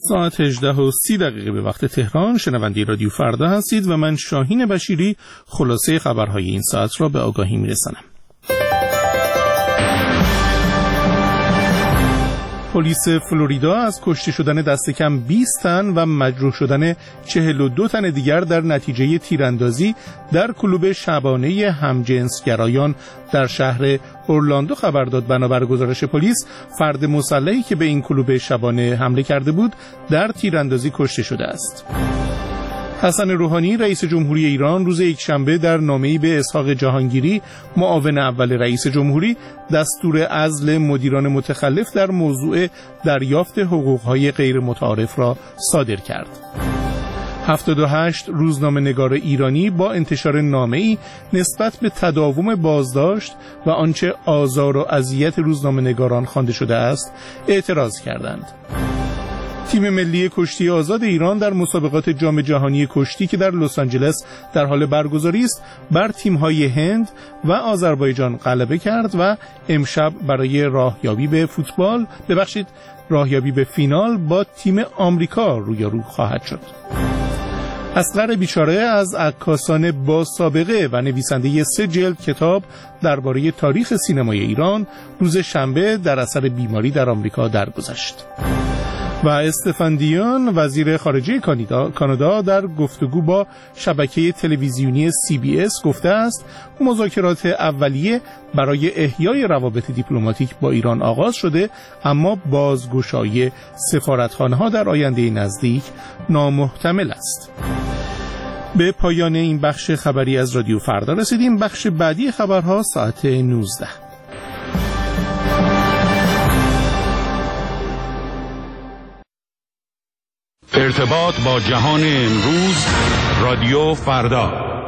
ساعت 18:30 به وقت تهران شنونده رادیو فردا هستید و من شاهین بشیری خلاصه خبرهای این ساعت را به آگاهی میرسانم. پلیس فلوریدا از کشته شدن دست کم 20 تن و مجروح شدن 42 تن دیگر در نتیجه تیراندازی در کلوب شبانه همجنسگرایان در شهر اورلاندو خبر داد. بنابر گزارش پلیس، فرد مسلحی که به این کلوب شبانه حمله کرده بود در تیراندازی کشته شده است. حسن روحانی رئیس جمهوری ایران روز یکشنبه در نامه‌ای به اسحاق جهانگیری معاون اول رئیس جمهوری دستور عزل مدیران متخلف در موضوع دریافت حقوق‌های غیر متعارف را صادر کرد. 78 روزنامه‌نگار ایرانی با انتشار نامه‌ای نسبت به تداوم بازداشت و آنچه آزار و اذیت روزنامه‌نگاران خوانده شده است اعتراض کردند. تیم ملی کشتی آزاد ایران در مسابقات جام جهانی کشتی که در لس آنجلس در حال برگزاری است بر تیم‌های هند و آذربایجان غلبه کرد و امشب برای راهیابی به فینال با تیم آمریکا رویارو خواهد شد. اصغر بیچاره از عکاسان با سابقه و نویسنده 3 جلد کتاب درباره تاریخ سینمای ایران روز شنبه در اثر بیماری در آمریکا درگذشت. و استفان دیون وزیر خارجه کانادا در گفتگو با شبکه تلویزیونی CBS گفته است مذاکرات اولیه برای احیای روابط دیپلماتیک با ایران آغاز شده، اما بازگشایی سفارتخانه‌ها در آینده نزدیک نامحتمل است. به پایان این بخش خبری از رادیو فردا رسیدیم. بخش بعدی خبرها ساعت 19. ارتباط با جهان امروز، رادیو فردا.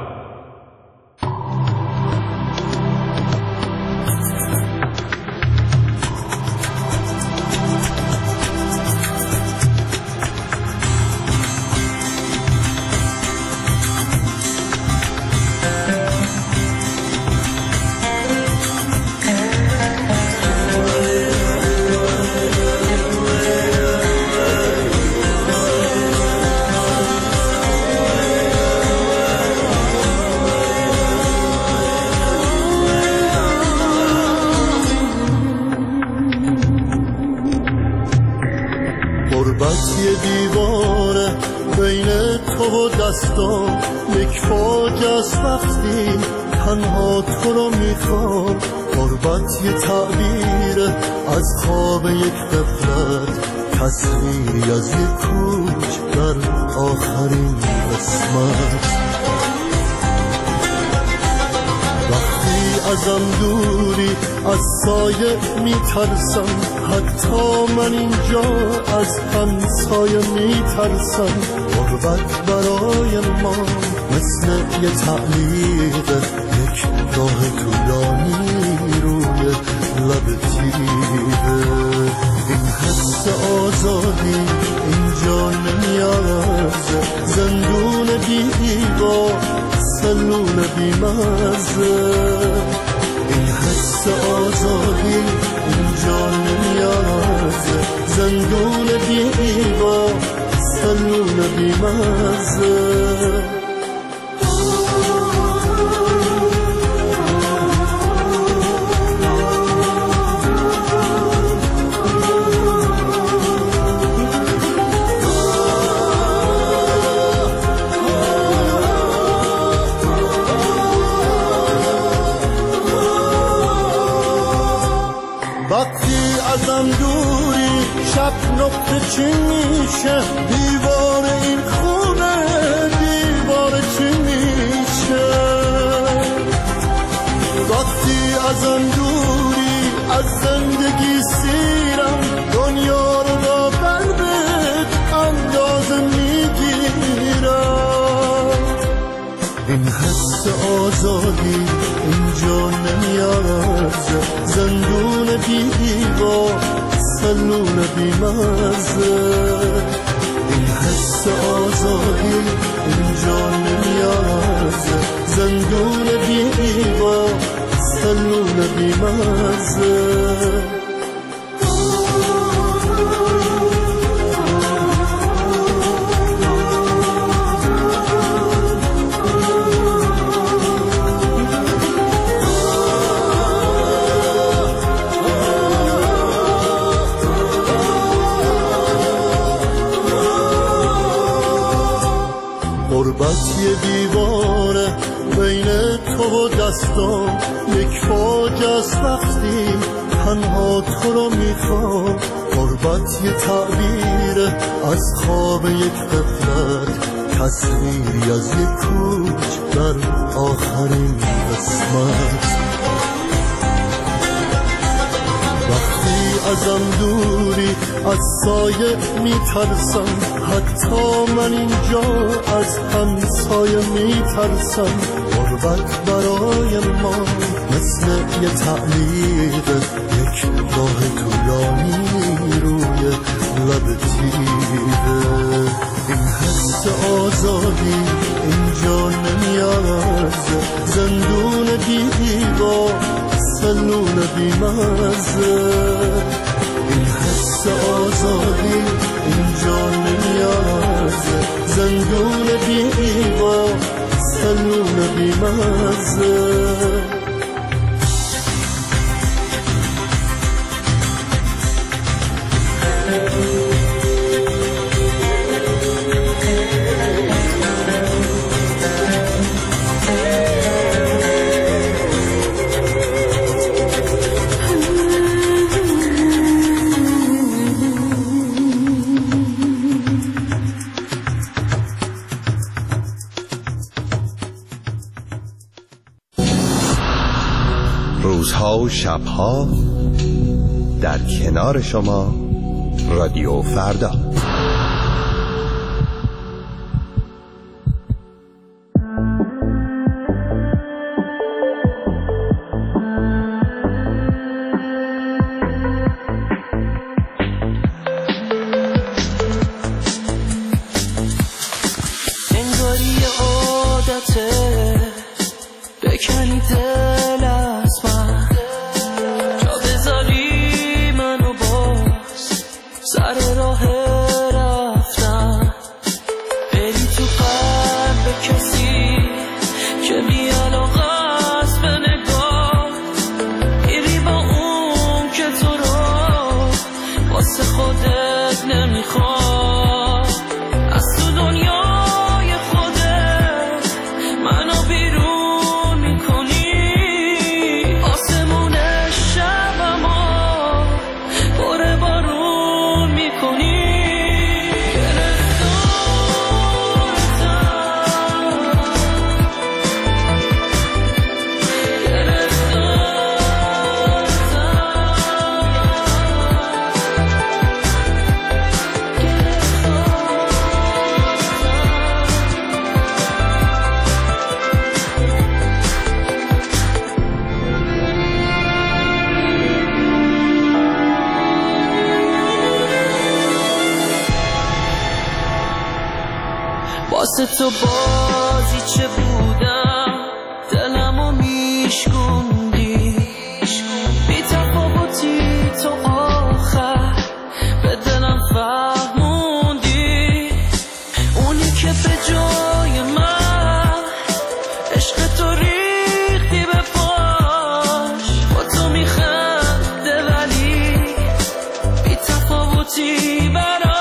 یک فاجعه است وقتی تنها تو رو میخوام، غربت یه تعبیر از خواب یک غفلت، تصویری از یک کوچ در آخرین قسمت. وقتی ازم دوری از سایه میترسم، حتی من اینجا از همسایه میترسم. غربت برای ما مثل یه تعلیق، یک راه طولانی روی لب تیره. این حس آزادی اینجا نمیارزه، زندون بی دیوار، سلول بی مرزه. این حس آزادی اینجا نمیارزه، زندون بی دیوار، سلول بی مرزه. نقطه چی میشه دیوار این خونه، دیوار چی میشه وقتی ازم دوری، از زندگی سیرم، دنیا رو با قلبت اندازه میگیرم. این حس آزادی اینجا نمیارزه، زندون بی دیوار، سلول بی مرزه. این حس آزادی اینجا نمیارزه، زندون بی دیوار، سلول بی مرزه. غربت یه دیواره بین تو و دستام، یک فاجعه است وقتی تنها تو رو میخوام. غربت یه تعبیره از خواب یک غفلت، تصویری از یک کوچ در آخرین قسمت. وقتی ازم دوری از سایه میترسم، حتی من اینجا از همسایه میترسم. غربت برای ما مثل یه تعلیق، یک راه طولانی روی لب تیره. این حس آزادی اینجا نمیارزه، زندون دیوار سلول بیمزه. این حس آزادی اینجا نمیارزه، زندون دیوار سلول بیمزه. روزها و شبها در کنار شما رادیو فردا. انگاری عادته بکنی دل از من، جا بذاری منو باز سر راه رفتن، بری تو قلب کسی که بی علاقه است به نگاه، میری با اون که تو رو واسه خودت نمیخواد. از تو دنیای خودت منو بیرون میکنی، آسمون شبمو پر بارون میکنی. واسه تو بازی چه بودم، دلمو میشکوندی، بی تفاوتی تو آخر به دلم فهموندی. اونی که به جای من عشق تو ریختی به پاش، با تو میخنده ولی بی تفاوتی برام.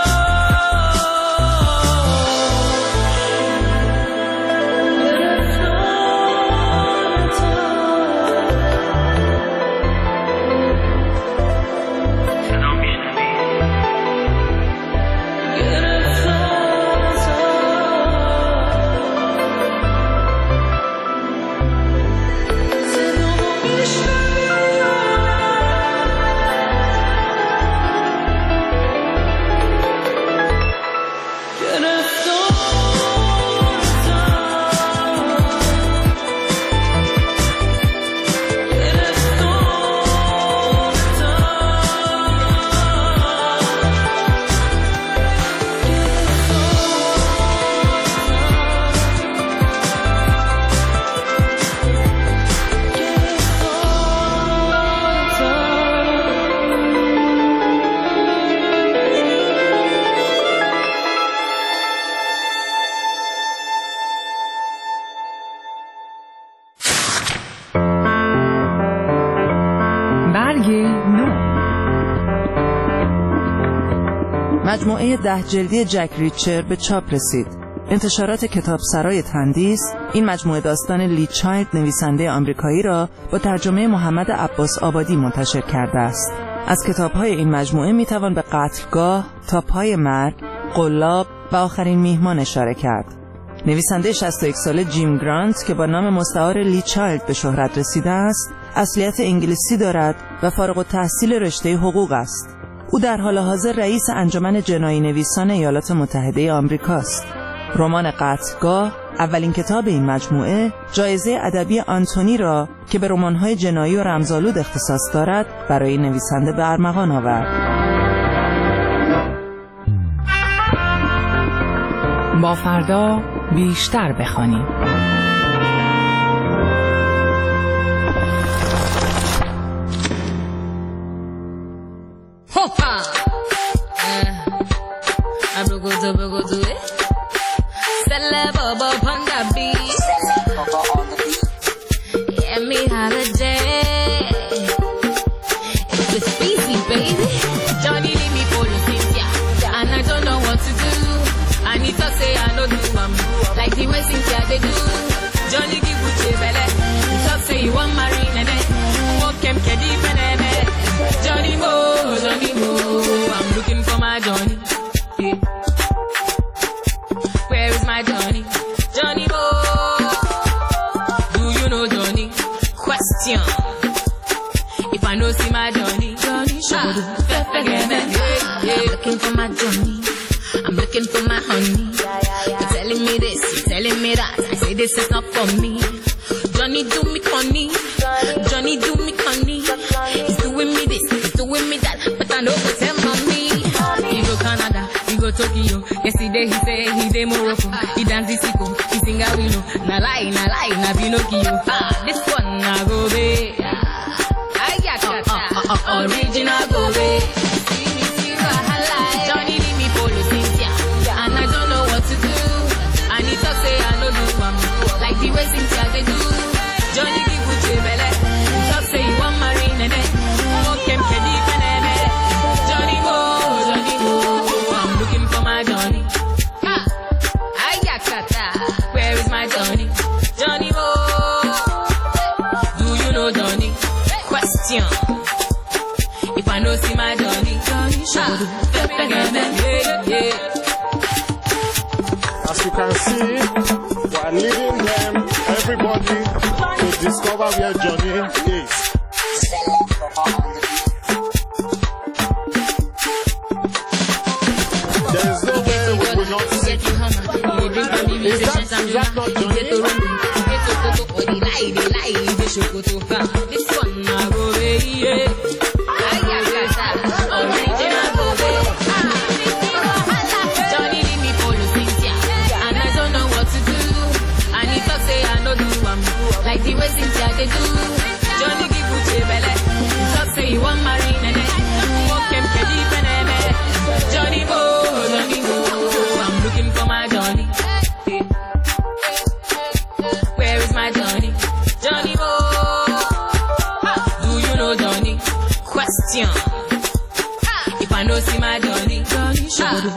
مجموعه 10 جلدی جک ریچر به چاپ رسید. انتشارات کتابسرای تندیس این مجموعه داستان لی چایلد نویسنده آمریکایی را با ترجمه محمد عباس آبادی منتشر کرده است. از کتاب‌های این مجموعه میتوان به قتلگاه، تا پای مرگ، قلاب و آخرین میهمان اشاره کرد. نویسنده 61 ساله جیم گرانت که با نام مستعار لی چایلد به شهرت رسیده است، اصلیت انگلیسی دارد و فارغ التحصیل رشته حقوق است. او در حال حاضر رئیس انجمن جنایی نویسان ایالات متحده آمریکا است. رمان قتلگاه، اولین کتاب این مجموعه، جایزه ادبی آنتونی را که به رمان‌های جنایی و رمزآلود اختصاص دارد، برای نویسنده به ارمغان آورد. با فردا بیشتر بخوانیم. Like the way Cynthia they do, Johnny give Gucci belle. Talk say you want marine and walk him kedi peneme. Johnny Mo, I'm looking for my Johnny. Yeah. Where is my Johnny? Johnny Mo, do you know Johnny? Question. If I know see my Johnny, Johnny show. I'm looking for my Johnny. I'm looking for my honey. You're telling me this, you're telling me that. I say this is not for me. Johnny do me conny, Johnny do me conny. He's doing me this, he's doing me that, but I know what's him on me. He go Canada, he go Tokyo. Yesterday he say he dey Morocco. He dance the sicko, he sing a willow. Na lie, na Pinocchio. This one na go be. Original go be. Johnny leave me for Cynthia, and I don't know what to do. I need to say I know do one, like the way Cynthia they do. Johnny give Gucci belle, talk say you want marine and then walk him kedi peneme. Johnny Mo, I'm looking for my Johnny. Ayakata, where is my Johnny? Johnny Mo, do you know Johnny? Question. If I know see my Johnny, as you can see, we are leading them, everybody, to discover where Johnny is. There is no way we will not see. Is that not Johnny? This one I go away. Like the way Cynthia they do, Johnny give Gucci belle. Talk say you want marine and walk him kedi peneme. Johnny Mo, I'm looking for my Johnny. Where is my Johnny? Johnny Mo, do you know Johnny? Question. If I know see my Johnny, show do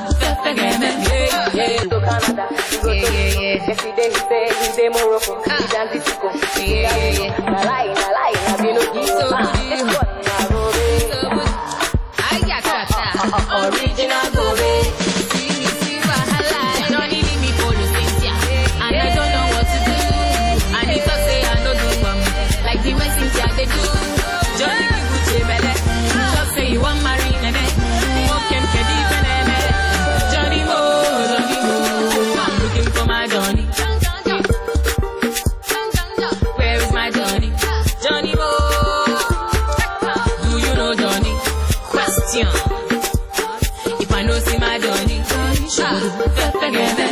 Yesterday he say he dey Morocco, he dance the sicko. Na lie, na Pinocchio. This one na Gobe. Ayakata, original Gobe. See wahala. Johnny leave me for Cynthia, and I don't know what to do. I need to say I know do one, like the way Cynthia they do. Johnny give Gucci belle, talk say you want marine and then walk him kedi peneme. Johnny Mo, I'm looking for my Johnny. Where is my Johnny? Johnny Mo, do you know Johnny? Question. If I know see my Johnny, show.